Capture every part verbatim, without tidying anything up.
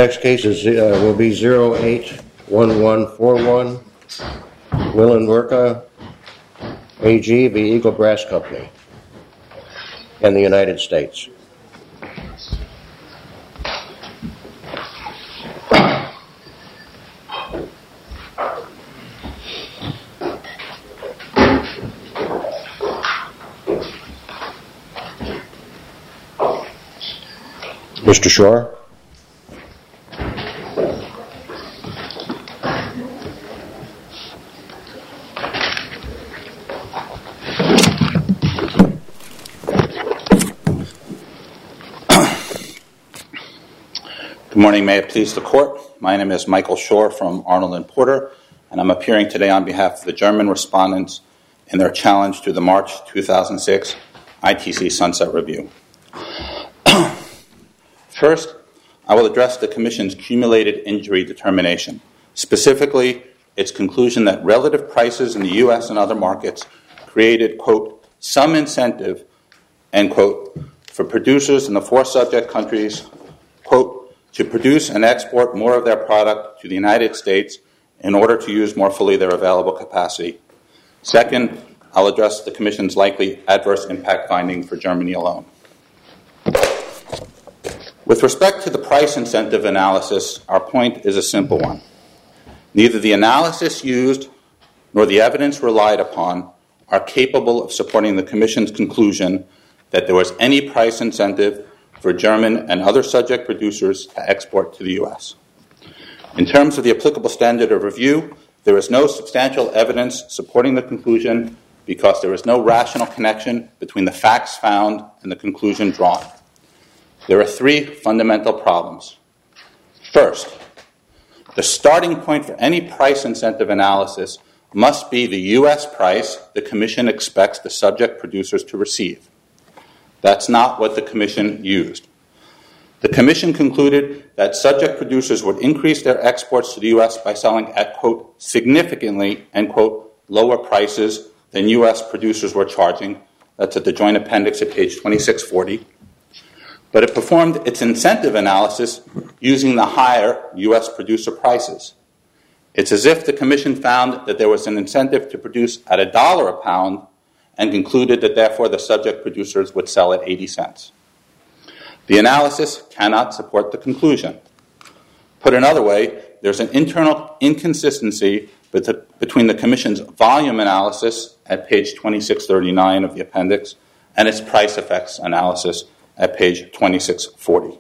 next case is uh, will be zero eight one one four one, Willen Werka A G v. Eagle Brass Company in the United States. Mister Shore. Good morning. May it please the Court. My name is Michael Shore from Arnold and Porter, and I'm appearing today on behalf of the German respondents in their challenge to the March two thousand six I T C Sunset Review. First, I will address the Commission's cumulated injury determination, specifically its conclusion that relative prices in the U S and other markets created, quote, some incentive, end quote, for producers in the four subject countries, quote, to produce and export more of their product to the United States in order to use more fully their available capacity. Second, I'll address the Commission's likely adverse impact finding for Germany alone. With respect to the price incentive analysis, our point is a simple one. Neither the analysis used nor the evidence relied upon are capable of supporting the Commission's conclusion that there was any price incentive for German and other subject producers to export to the U S. In terms of the applicable standard of review, there is no substantial evidence supporting the conclusion because there is no rational connection between the facts found and the conclusion drawn. There are three fundamental problems. First, the starting point for any price incentive analysis must be the U S price the Commission expects the subject producers to receive. That's not what the Commission used. The Commission concluded that subject producers would increase their exports to the U S by selling at, quote, significantly, end quote, lower prices than U S producers were charging. That's at the Joint Appendix at page twenty-six forty. But it performed its incentive analysis using the higher U S producer prices. It's as if the Commission found that there was an incentive to produce at a dollar a pound and concluded that therefore the subject producers would sell at eighty cents. The analysis cannot support the conclusion. Put another way, there's an internal inconsistency between the Commission's volume analysis at page twenty-six thirty-nine of the appendix and its price effects analysis at page twenty-six forty.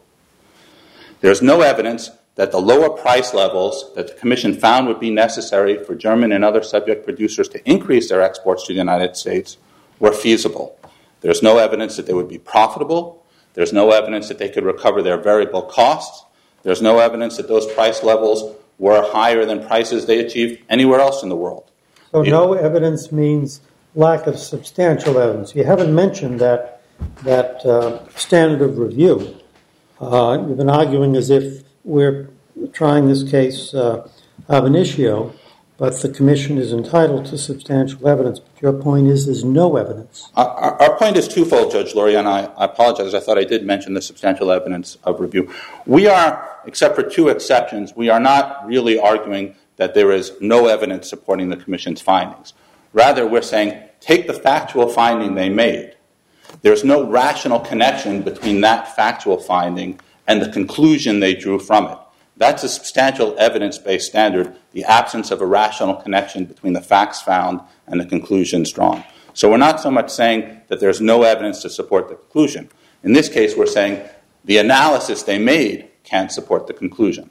There's no evidence that the lower price levels that the Commission found would be necessary for German and other subject producers to increase their exports to the United States were feasible. There's no evidence that they would be profitable. There's no evidence that they could recover their variable costs. There's no evidence that those price levels were higher than prices they achieved anywhere else in the world. So no evidence means lack of substantial evidence. You haven't mentioned that that uh, standard of review. Uh, you've been arguing as if we're trying this case uh, ab initio, but the Commission is entitled to substantial evidence. But your point is there's no evidence. Our, our point is twofold, Judge Lurie, and I, I apologize. I thought I did mention the substantial evidence of review. We are, except for two exceptions, we are not really arguing that there is no evidence supporting the Commission's findings. Rather, we're saying take the factual finding they made. There's no rational connection between that factual finding and the conclusion they drew from it. That's a substantial evidence-based standard, the absence of a rational connection between the facts found and the conclusions drawn. So we're not so much saying that there's no evidence to support the conclusion. In this case, we're saying the analysis they made can't support the conclusion.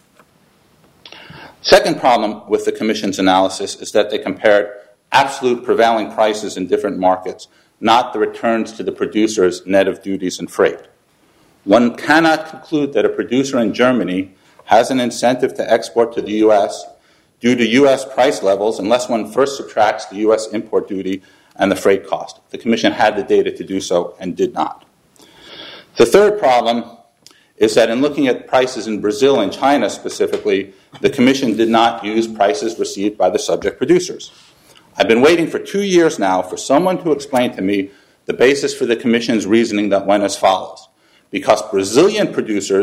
Second problem with the Commission's analysis is that they compared absolute prevailing prices in different markets, not the returns to the producers net of duties and freight. One cannot conclude that a producer in Germany has an incentive to export to the U S due to U S price levels unless one first subtracts the U S import duty and the freight cost. The Commission had the data to do so and did not. The third problem is that in looking at prices in Brazil and China specifically, the Commission did not use prices received by the subject producers. I've been waiting for two years now for someone to explain to me the basis for the Commission's reasoning that went as follows. Because Brazilian producers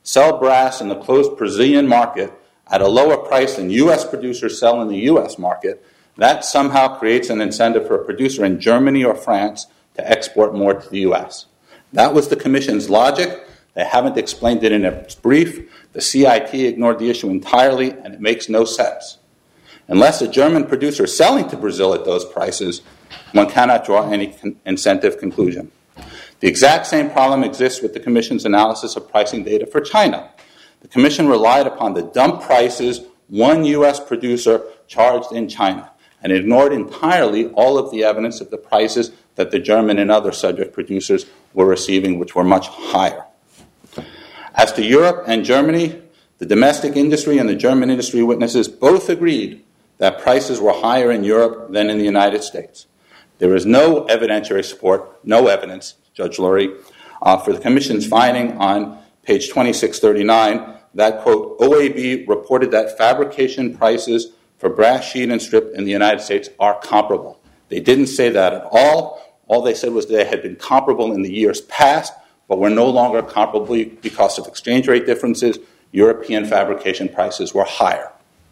sell brass in the closed Brazilian market at a lower price than U S producers sell in the U S market, that somehow creates an incentive for a producer in Germany or France to export more to the U S. That was the Commission's logic. They haven't explained it in its brief. The C I T ignored the issue entirely, and it makes no sense. Unless a German producer is selling to Brazil at those prices, one cannot draw any con- incentive conclusion. The exact same problem exists with the Commission's analysis of pricing data for China. The Commission relied upon the dump prices one U S producer charged in China and ignored entirely all of the evidence of the prices that the German and other subject producers were receiving, which were much higher. As to Europe and Germany, the domestic industry and the German industry witnesses both agreed that prices were higher in Europe than in the United States. There is no evidentiary support, no evidence, Judge Lurie, uh, for the Commission's finding on page twenty-six thirty-nine that, quote, O A B reported that fabrication prices for brass sheet and strip in the United States are comparable. They didn't say that at all. All they said was they had been comparable in the years past, but were no longer comparable because of exchange rate differences. European fabrication prices were higher.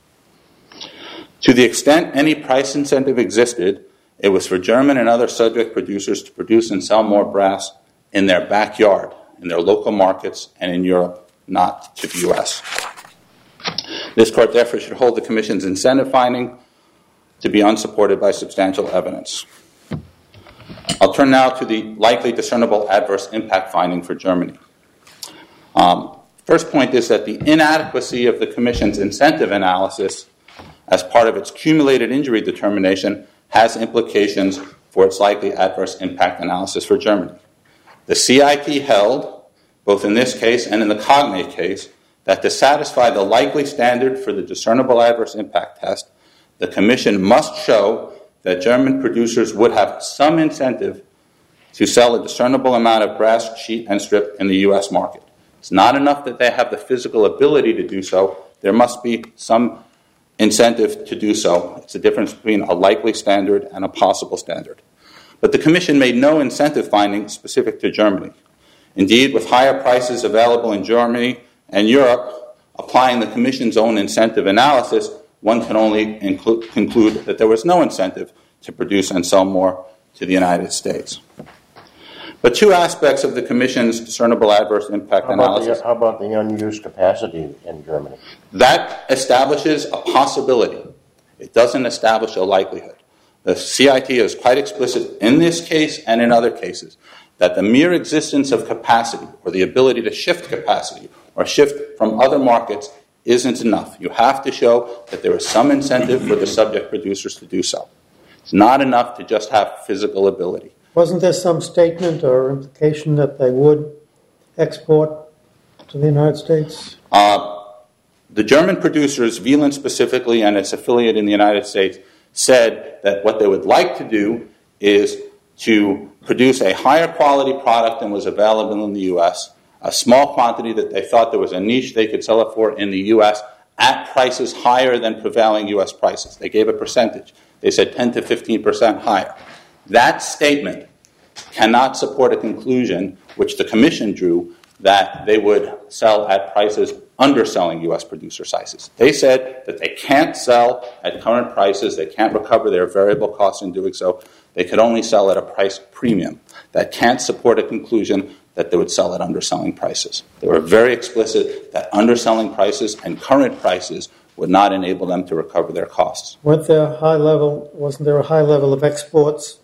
To the extent any price incentive existed, it was for German and other subject producers to produce and sell more brass in their backyard, in their local markets, and in Europe, not to the U S. This Court therefore should hold the Commission's incentive finding to be unsupported by substantial evidence. I'll turn now to the likely discernible adverse impact finding for Germany. Um, first point is that the inadequacy of the Commission's incentive analysis as part of its cumulated injury determination has implications for its likely adverse impact analysis for Germany. The C I T held, both in this case and in the Cognate case, that to satisfy the likely standard for the discernible adverse impact test, the Commission must show that German producers would have some incentive to sell a discernible amount of brass sheet and strip in the U S market. It's not enough that they have the physical ability to do so. There must be some incentive to do so. It's the difference between a likely standard and a possible standard. But the Commission made no incentive finding specific to Germany. Indeed, with higher prices available in Germany and Europe, applying the Commission's own incentive analysis, one can only include, conclude that there was no incentive to produce and sell more to the United States. But two aspects of the Commission's discernible adverse impact how about analysis. The, how about the unused capacity in Germany? That establishes a possibility. It doesn't establish a likelihood. The C I T is quite explicit in this case and in other cases that the mere existence of capacity or the ability to shift capacity or shift from other markets isn't enough. You have to show that there is some incentive for the subject producers to do so. It's not enough to just have physical ability. Wasn't there some statement or implication that they would export to the United States? Uh, the German producers, Wieland specifically and its affiliate in the United States, said that what they would like to do is to produce a higher quality product than was available in the U S, a small quantity that they thought there was a niche they could sell it for in the U S at prices higher than prevailing U S prices. They gave a percentage. They said ten to fifteen percent higher. That statement cannot support a conclusion, which the Commission drew, that they would sell at prices underselling U S producer sizes. They said that they can't sell at current prices. They can't recover their variable costs in doing so. They could only sell at a price premium. That can't support a conclusion that they would sell at underselling prices. They were very explicit that underselling prices and current prices would not enable them to recover their costs. Weren't there high level, wasn't there a high level of exports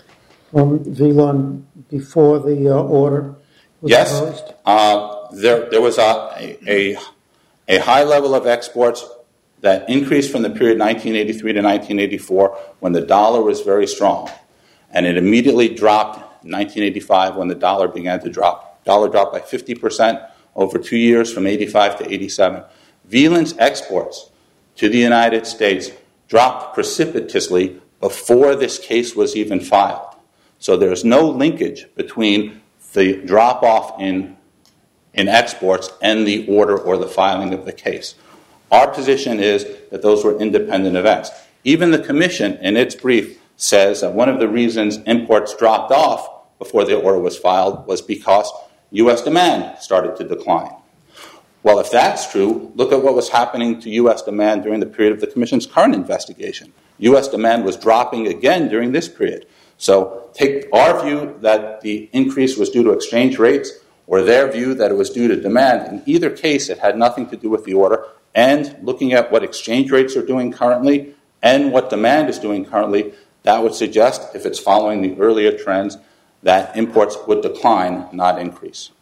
from Wieland before the uh, order was Yes, imposed? uh, there, there was a, a, a high level of exports that increased from the period nineteen eighty-three to nineteen eighty-four when the dollar was very strong. And it immediately dropped in nineteen eighty-five when the dollar began to drop. Dollar dropped by fifty percent over two years from eighty-five to eighty-seven. Wieland's exports to the United States dropped precipitously before this case was even filed. So there's no linkage between the drop-off in, in exports and the order or the filing of the case. Our position is that those were independent events. Even the Commission, in its brief, says that one of the reasons imports dropped off before the order was filed was because U S demand started to decline. Well, if that's true, look at what was happening to U S demand during the period of the Commission's current investigation. U S demand was dropping again during this period. So take our view that the increase was due to exchange rates or their view that it was due to demand. In either case, it had nothing to do with the order. And looking at what exchange rates are doing currently and what demand is doing currently, that would suggest, if it's following the earlier trends, that imports would decline, not increase.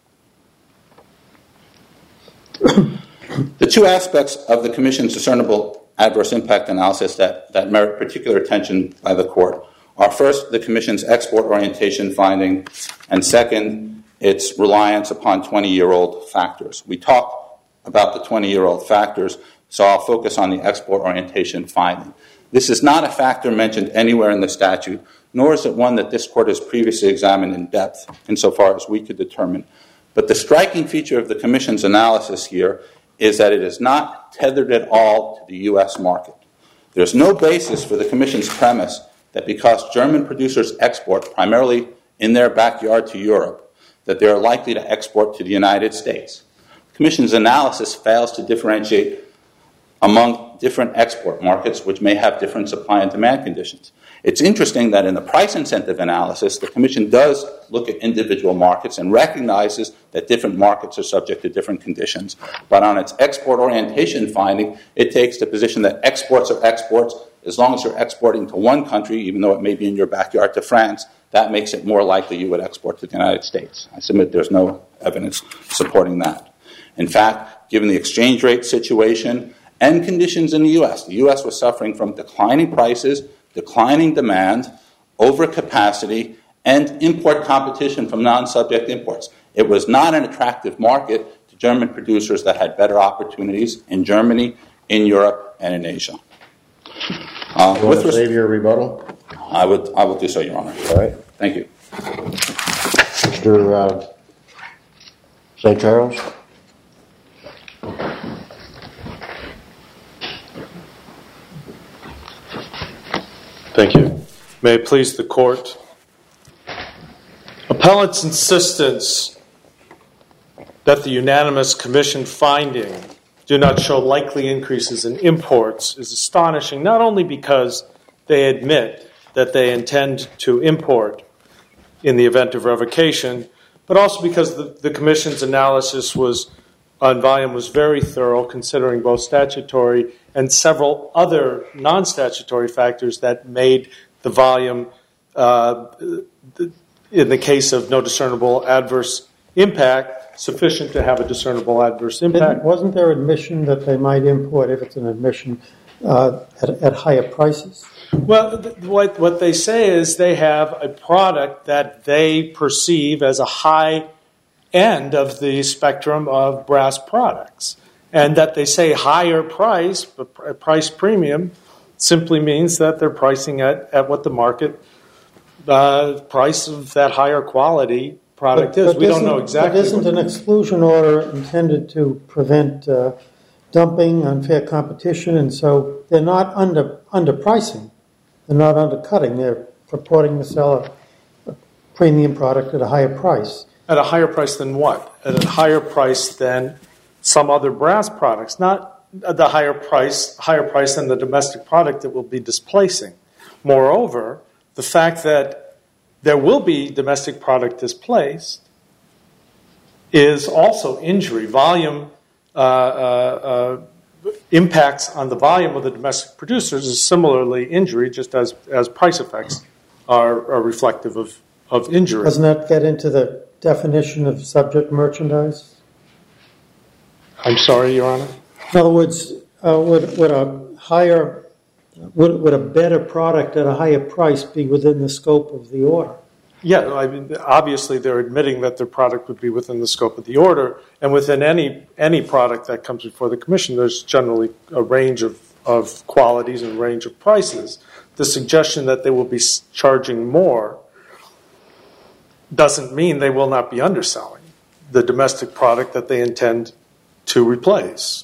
The two aspects of the Commission's discernible adverse impact analysis that, that merit particular attention by the Court are, first, the Commission's export orientation finding, and second, its reliance upon twenty-year-old factors. We talk about the twenty-year-old factors, so I'll focus on the export orientation finding. This is not a factor mentioned anywhere in the statute, nor is it one that this Court has previously examined in depth, insofar as we could determine. But the striking feature of the Commission's analysis here is that it is not tethered at all to the U S market. There's no basis for the Commission's premise that because German producers export primarily in their backyard to Europe, that they are likely to export to the United States. The Commission's analysis fails to differentiate among different export markets which may have different supply and demand conditions. It's interesting that in the price incentive analysis, the Commission does look at individual markets and recognizes that different markets are subject to different conditions. But on its export orientation finding, it takes the position that exports are exports. As long as you're exporting to one country, even though it may be in your backyard to France, that makes it more likely you would export to the United States. I submit there's no evidence supporting that. In fact, given the exchange rate situation and conditions in the U S, the U S was suffering from declining prices, declining demand, overcapacity, and import competition from non-subject imports. It was not an attractive market to German producers that had better opportunities in Germany, in Europe, and in Asia. Uh, you want to save your rebuttal? I would, I will do so, Your Honor. All right. Thank you. Mister Uh, Saint Charles? Thank you. May it please the Court. Appellant's insistence that the unanimous Commission finding do not show likely increases in imports is astonishing, not only because they admit that they intend to import in the event of revocation, but also because the, the Commission's analysis was on volume was very thorough, considering both statutory and several other non-statutory factors that made the volume, uh, in the case of no discernible adverse impact, sufficient to have a discernible adverse impact. Didn't, wasn't there admission that they might import, if it's an admission, uh, at, at higher prices? Well, th- what, what they say is they have a product that they perceive as a high end of the spectrum of brass products. And that they say higher price, but price premium, simply means that they're pricing at, at what the market uh, price of that higher quality product but, is. But we don't know exactly. But isn't an exclusion order intended to prevent uh, dumping, unfair competition, and so they're not under underpricing. They're not undercutting. They're purporting to sell a, a premium product at a higher price. At a higher price than what? At a higher price than some other brass products, not the higher price, higher price than the domestic product that will be displacing. Moreover, the fact that there will be domestic product displaced is also injury. Volume uh, uh, uh, impacts on the volume of the domestic producers is similarly injury, just as, as price effects are, are reflective of, of injury. Doesn't that get into the definition of subject merchandise? I'm sorry, Your Honor? In other words, uh, would, would a higher, would, would a better product at a higher price be within the scope of the order? Yeah, I mean, obviously they're admitting that their product would be within the scope of the order, and within any any product that comes before the Commission, there's generally a range of, of qualities and range of prices. The suggestion that they will be charging more doesn't mean they will not be underselling the domestic product that they intend to replace.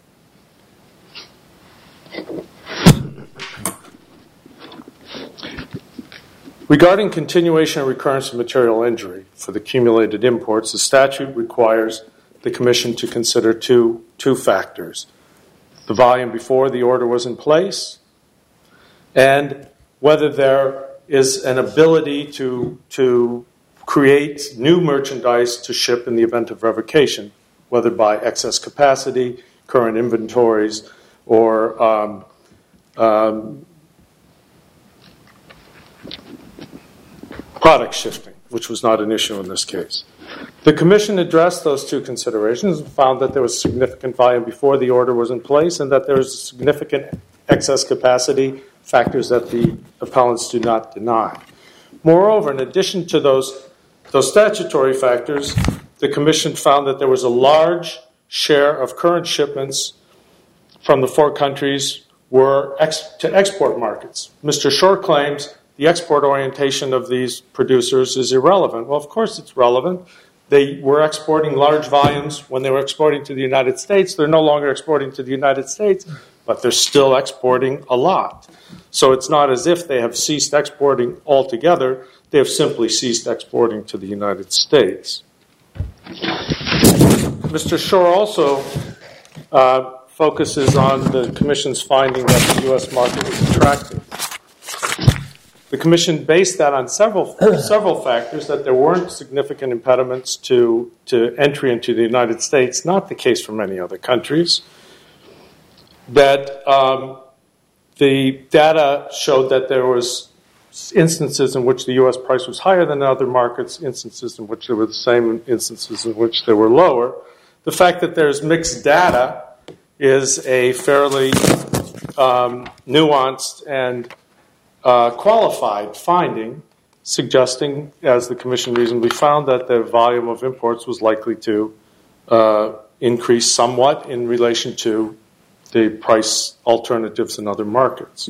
Regarding continuation and recurrence of material injury for the accumulated imports, the statute requires the Commission to consider two, two factors: the volume before the order was in place, and whether there is an ability to, to create new merchandise to ship in the event of revocation, whether by excess capacity, current inventories, or um, um, product shifting, which was not an issue in this case. The Commission addressed those two considerations and found that there was significant volume before the order was in place and that there was significant excess capacity, factors that the appellants do not deny. Moreover, in addition to those, those statutory factors, the Commission found that there was a large share of current shipments from the four countries were ex- to export markets. Mister Shore claims the export orientation of these producers is irrelevant. Well, of course it's relevant. They were exporting large volumes when they were exporting to the United States. They're no longer exporting to the United States, but they're still exporting a lot. So it's not as if they have ceased exporting altogether. They have simply ceased exporting to the United States. Mister Shore also uh, focuses on the Commission's finding that the U S market is attractive. The Commission based that on several several factors, that there weren't significant impediments to, to entry into the United States, not the case for many other countries, that um, the data showed that there was instances in which the U S price was higher than other markets, instances in which there were the same, instances in which they were lower. The fact that there's mixed data is a fairly um, nuanced and uh, qualified finding, suggesting, as the Commission reasonably found, that the volume of imports was likely to uh, increase somewhat in relation to the price alternatives in other markets.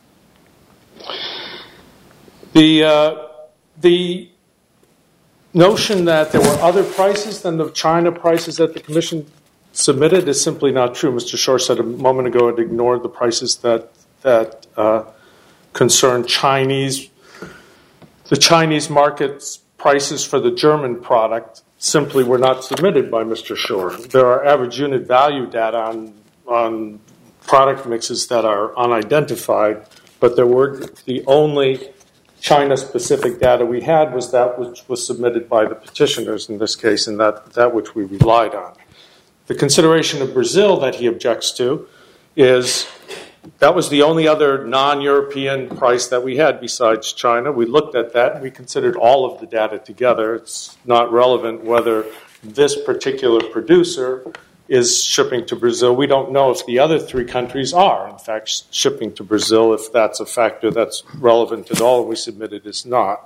The, uh, the notion that there were other prices than the China prices that the Commission submitted is simply not true. Mister Shore said a moment ago it ignored the prices that that uh, concern Chinese. The Chinese market's prices for the German product simply were not submitted by Mister Shore. There are average unit value data on on product mixes that are unidentified, but there were the only China-specific data we had was that which was submitted by the petitioners in this case, and that, that which we relied on. The consideration of Brazil that he objects to is that was the only other non-European price that we had besides China. We looked at that, and we considered all of the data together. It's not relevant whether this particular producer is shipping to Brazil. We don't know if the other three countries are, in fact, shipping to Brazil, if that's a factor that's relevant at all. We submitted is not.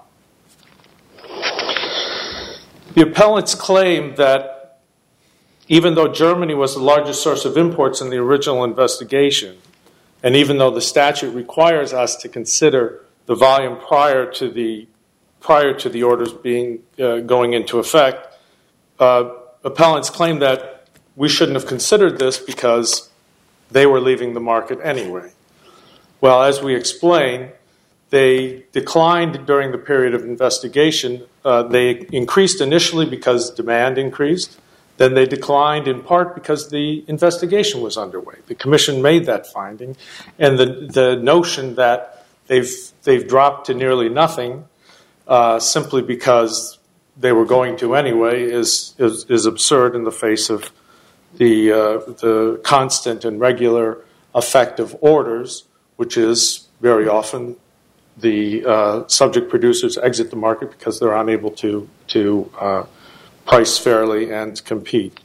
The appellants claim that even though Germany was the largest source of imports in the original investigation, and even though the statute requires us to consider the volume prior to the prior to the orders being uh, going into effect, uh, appellants claim that we shouldn't have considered this because they were leaving the market anyway. Well, as we explained, they declined during the period of investigation. Uh, they increased initially because demand increased. Then they declined in part because the investigation was underway. The Commission made that finding. And the, the notion that they've, they've dropped to nearly nothing uh, simply because they were going to anyway is, is, is absurd in the face of the uh, the constant and regular effect of orders, which is very often the uh, subject producers exit the market because they're unable to to uh, price fairly and compete.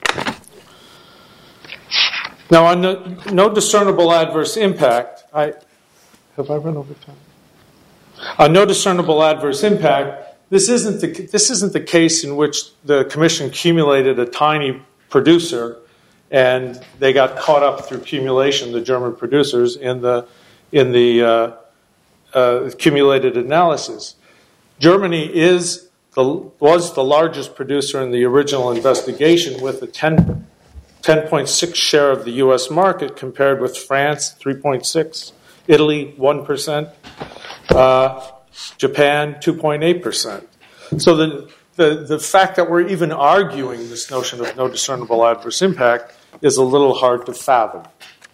Now, on no, no discernible adverse impact, I have I run over time. On no discernible adverse impact, this isn't the this isn't the case in which the Commission accumulated a tiny producer, and they got caught up through accumulation, the German producers, in the in the uh, uh, accumulated analysis. Germany is the, was the largest producer in the original investigation with a ten point six share of the U S market compared with France, three point six, Italy, one percent, uh, Japan, two point eight percent. So the the, the fact that we're even arguing this notion of no discernible adverse impact is a little hard to fathom.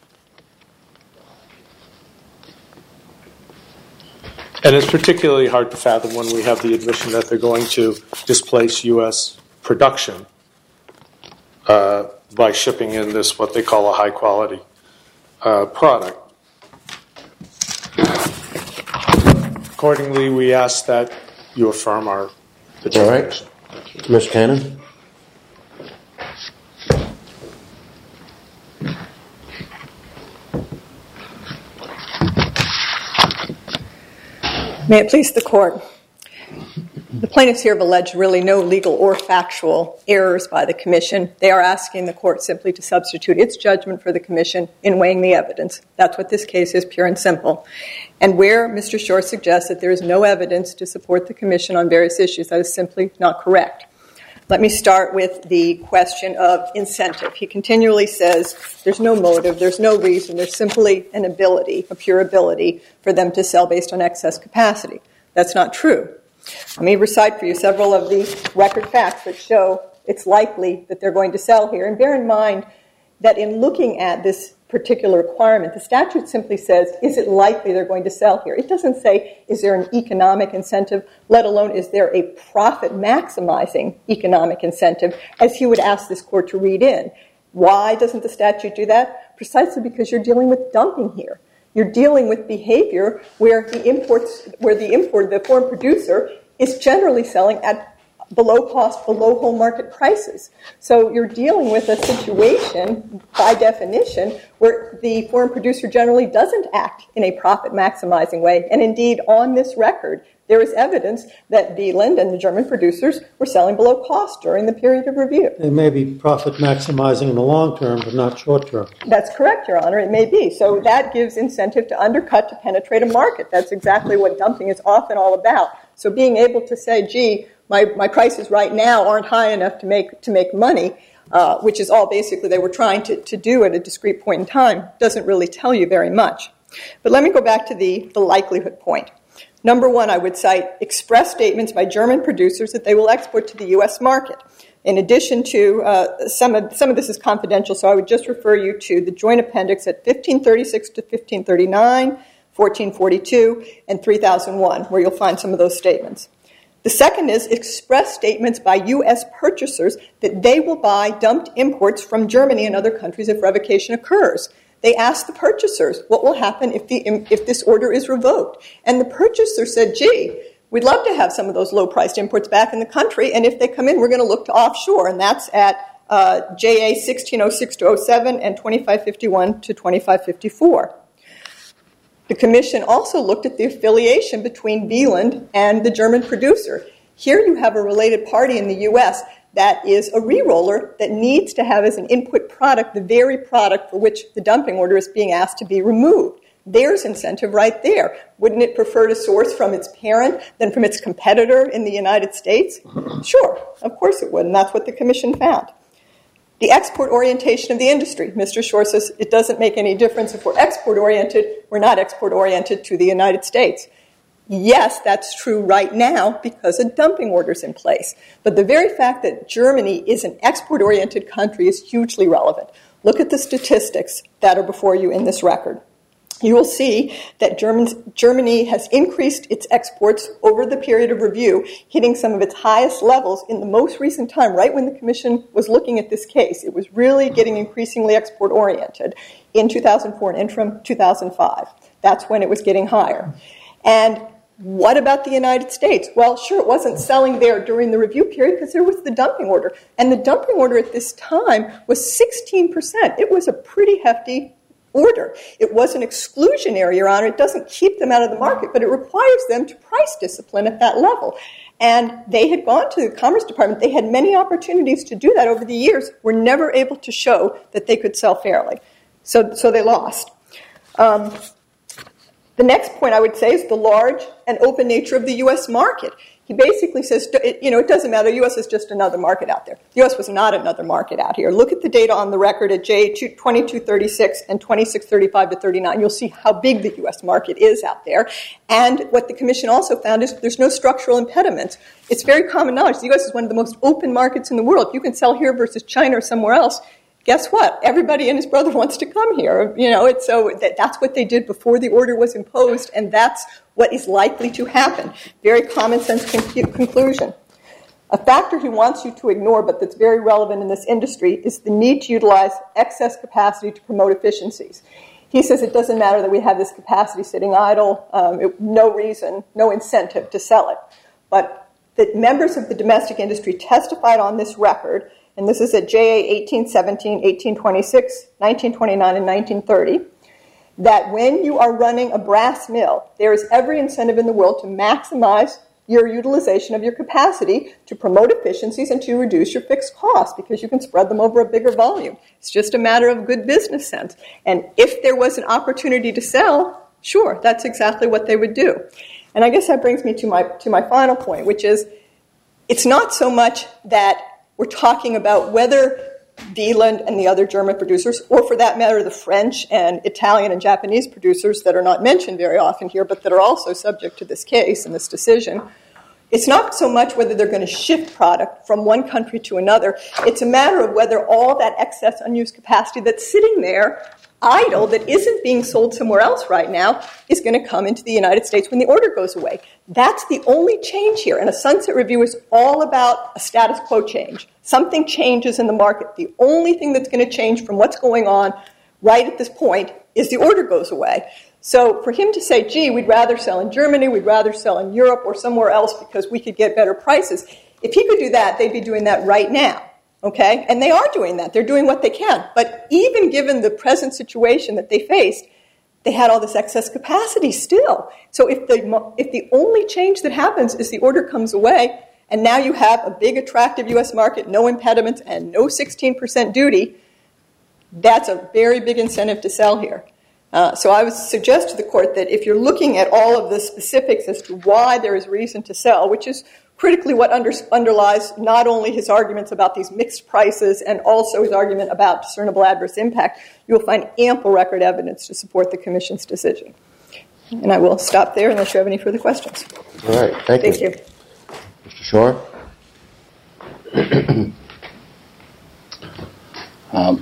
And it's particularly hard to fathom when we have the admission that they're going to displace U S production uh, by shipping in this, what they call a high-quality uh, product. Accordingly, we ask that you affirm our determination. All right. Miz Cannon? May it please the Court. The plaintiffs here have alleged really no legal or factual errors by the Commission. They are asking the Court simply to substitute its judgment for the Commission in weighing the evidence. That's what this case is, pure and simple. And where Mister Shore suggests that there is no evidence to support the Commission on various issues, that is simply not correct. Let me start with the question of incentive. He continually says there's no motive, there's no reason, there's simply an ability, a pure ability, for them to sell based on excess capacity. That's not true. Let me recite for you several of the record facts that show it's likely that they're going to sell here. And bear in mind that in looking at this particular requirement, the statute simply says, is it likely they're going to sell here? It doesn't say, is there an economic incentive, let alone is there a profit-maximizing economic incentive, as he would ask this Court to read in. Why doesn't the statute do that? Precisely because you're dealing with dumping here. You're dealing with behavior where the imports, where the import, the foreign producer, is generally selling at below cost, below whole market prices. So you're dealing with a situation, by definition, where the foreign producer generally doesn't act in a profit-maximizing way. And indeed, on this record, there is evidence that Wieland and the German producers were selling below cost during the period of review. They may be profit-maximizing in the long term, but not short term. That's correct, Your Honor. It may be. So that gives incentive to undercut, to penetrate a market. That's exactly what dumping is often all about. So being able to say, gee, my, my prices right now aren't high enough to make to make money, uh, which is all basically they were trying to, to do at a discrete point in time, doesn't really tell you very much. But let me go back to the, the likelihood point. Number one, I would cite express statements by German producers that they will export to the U S market. In addition to, uh, some of some of this is confidential, so I would just refer you to the joint appendix at fifteen thirty-six to fifteen thirty-nine, fourteen forty-two, and three thousand one, where you'll find some of those statements. The second is express statements by U S purchasers that they will buy dumped imports from Germany and other countries if revocation occurs. They asked the purchasers, what will happen if the if this order is revoked? And the purchaser said, gee, we'd love to have some of those low-priced imports back in the country, and if they come in, we're going to look to offshore. And that's at uh, J A sixteen oh six to oh seven and twenty-five fifty-one to twenty-five fifty-four. The Commission also looked at the affiliation between Wieland and the German producer. Here you have a related party in the U S that is a re-roller that needs to have as an input product the very product for which the dumping order is being asked to be removed. There's incentive right there. Wouldn't it prefer to source from its parent than from its competitor in the United States? Sure, of course it would, and that's what the Commission found. The export orientation of the industry. Mister Shore says it doesn't make any difference if we're export-oriented. We're not export-oriented to the United States. Yes, that's true right now because a dumping order is in place. But the very fact that Germany is an export-oriented country is hugely relevant. Look at the statistics that are before you in this record. You will see that Germans, Germany has increased its exports over the period of review, hitting some of its highest levels in the most recent time, right when the Commission was looking at this case. It was really getting increasingly export-oriented in two thousand four and interim two thousand five. That's when it was getting higher. And what about the United States? Well, sure, it wasn't selling there during the review period because there was the dumping order. And the dumping order at this time was sixteen percent. It was a pretty hefty order. It wasn't exclusionary, Your Honor. It doesn't keep them out of the market, but it requires them to price discipline at that level. And they had gone to the Commerce Department. They had many opportunities to do that over the years, were never able to show that they could sell fairly. So, so they lost. Um, The next point I would say is the large and open nature of the U S market. he basically says, you know, it doesn't matter. The U S is just another market out there. The U S was not another market out here. Look at the data on the record at J twenty-two thirty-six and twenty-six thirty-five to thirty-nine. You'll see how big the U S market is out there. And what the Commission also found is there's no structural impediments. It's very common knowledge. The U S is one of the most open markets in the world. You can sell here versus China or somewhere else. Guess what? Everybody and his brother wants to come here. You know, it's so that, that's what they did before the order was imposed, and that's what is likely to happen. Very common sense con- conclusion. A factor he wants you to ignore, but that's very relevant in this industry, is the need to utilize excess capacity to promote efficiencies. He says it doesn't matter that we have this capacity sitting idle, um, it, no reason, no incentive to sell it. But the members of the domestic industry testified on this record, and this is at J A eighteen seventeen, eighteen twenty-six, nineteen twenty-nine, and nineteen thirty, that when you are running a brass mill, there is every incentive in the world to maximize your utilization of your capacity to promote efficiencies and to reduce your fixed costs because you can spread them over a bigger volume. It's just a matter of good business sense. And if there was an opportunity to sell, sure, that's exactly what they would do. And I guess that brings me to my to my final point, which is it's not so much that we're talking about whether Wieland and the other German producers, or for that matter, the French and Italian and Japanese producers that are not mentioned very often here, but that are also subject to this case and this decision. It's not so much whether they're going to shift product from one country to another. It's a matter of whether all that excess unused capacity that's sitting there idle, that isn't being sold somewhere else right now, is going to come into the United States when the order goes away. That's the only change here. And a sunset review is all about a status quo change. Something changes in the market. The only thing that's going to change from what's going on right at this point is the order goes away. So for him to say, gee, we'd rather sell in Germany, we'd rather sell in Europe or somewhere else because we could get better prices, if he could do that, they'd be doing that right now. Okay? And they are doing that. They're doing what they can. But even given the present situation that they faced, they had all this excess capacity still. So if the if the only change that happens is the order comes away, and now you have a big, attractive U S market, no impediments, and no sixteen percent duty, that's a very big incentive to sell here. Uh, so I would suggest to the court that if you're looking at all of the specifics as to why there is reason to sell, which is critically what under, underlies not only his arguments about these mixed prices and also his argument about discernible adverse impact, you will find ample record evidence to support the Commission's decision. And I will stop there unless you have any further questions. All right. Thank, Thank you. you. Mister Shore? um,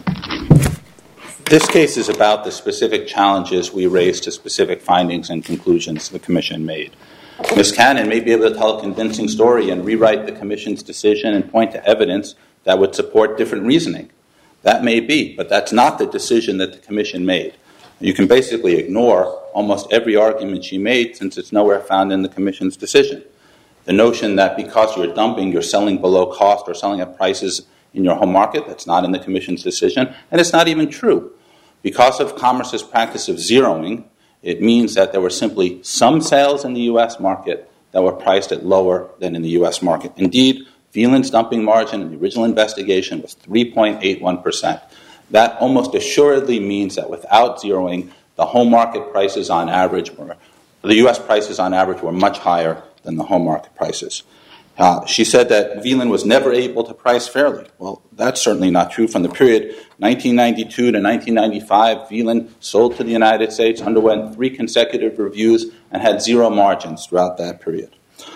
this case is about the specific challenges we raised to specific findings and conclusions the Commission made. Miz Cannon may be able to tell a convincing story and rewrite the Commission's decision and point to evidence that would support different reasoning. That may be, but that's not the decision that the Commission made. You can basically ignore almost every argument she made since it's nowhere found in the Commission's decision. The notion that because you're dumping, you're selling below cost or selling at prices in your home market, that's not in the Commission's decision, and it's not even true. Because of Commerce's practice of zeroing, it means that there were simply some sales in the U S market that were priced at lower than in the U S market. Indeed, Wieland's dumping margin in the original investigation was three point eight one percent. That almost assuredly means that without zeroing, the home market prices on average were, the U S prices on average were much higher than the home market prices. Uh, she said that Wieland was never able to price fairly. Well, that's certainly not true. From the period nineteen ninety-two to nineteen ninety-five, Wieland sold to the United States, underwent three consecutive reviews, and had zero margins throughout that period.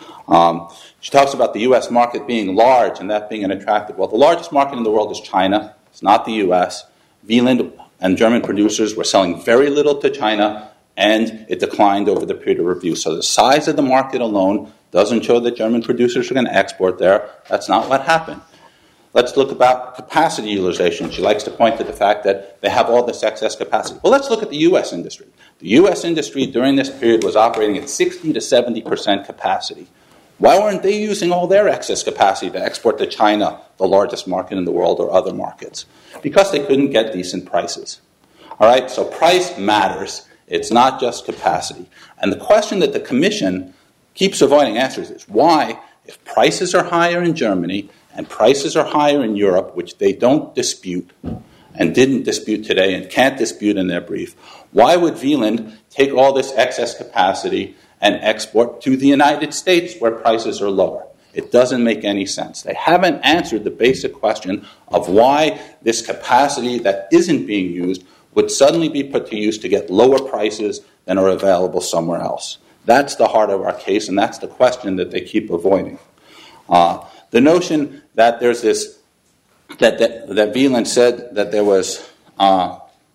Um, she talks about the U S market being large and that being unattractive. Well, the largest market in the world is China. It's not the U S. Wieland and German producers were selling very little to China, and it declined over the period of review. So the size of the market alone doesn't show that German producers are going to export there. That's not what happened. Let's look about capacity utilization. She likes to point to the fact that they have all this excess capacity. Well, let's look at the U S industry. The U S industry during this period was operating at sixty to seventy percent capacity. Why weren't they using all their excess capacity to export to China, the largest market in the world, or other markets? Because they couldn't get decent prices. All right, so price matters. It's not just capacity. And the question that the Commission keeps avoiding answers is why, if prices are higher in Germany and prices are higher in Europe, which they don't dispute and didn't dispute today and can't dispute in their brief, why would Wieland take all this excess capacity and export to the United States where prices are lower. It doesn't make any sense. They haven't answered the basic question of why this capacity that isn't being used would suddenly be put to use to get lower prices than are available somewhere else. That's the heart of our case, and that's the question that they keep avoiding. Uh, the notion that there's this, that that, that Wieland said that there was, uh,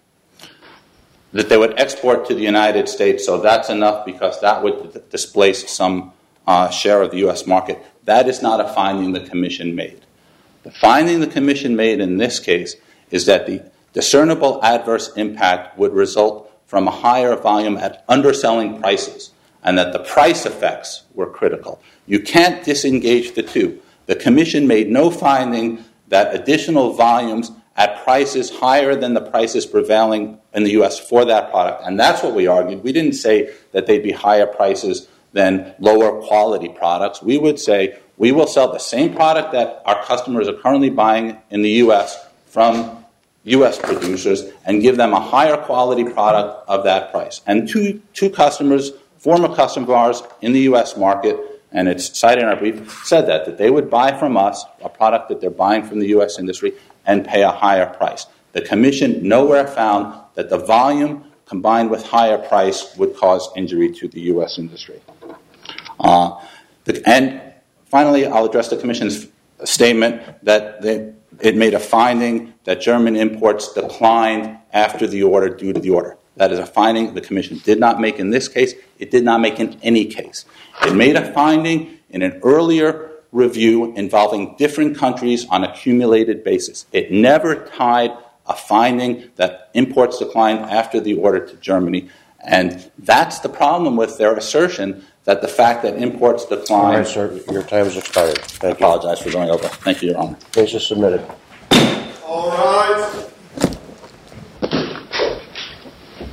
that they would export to the United States, so that's enough because that would d- displace some uh, share of the U S market. That is not a finding the Commission made. The finding the Commission made in this case is that the discernible adverse impact would result from a higher volume at underselling prices, and that the price effects were critical. You can't disengage the two. The Commission made no finding that additional volumes at prices higher than the prices prevailing in the U S for that product, and that's what we argued. We didn't say that they'd be higher prices than lower quality products. We would say we will sell the same product that our customers are currently buying in the U S from U S producers and give them a higher quality product of that price. And two, two customers, former customers of ours in the U S market, and it's cited in our brief, said that, that they would buy from us a product that they're buying from the U S industry and pay a higher price. The Commission nowhere found that the volume combined with higher price would cause injury to the U S industry. Uh, the, and finally, I'll address the Commission's statement that they, it made a finding that German imports declined after the order due to the order. That is a finding the Commission did not make in this case. It did not make in any case. It made a finding in an earlier review involving different countries on a cumulated basis. It never tied a finding that imports declined after the order to Germany. And that's the problem with their assertion that the fact that imports declined... All right, sir. Your time has expired. Thank I apologize for going over. Thank you, Your Honor. Case is submitted. All rise.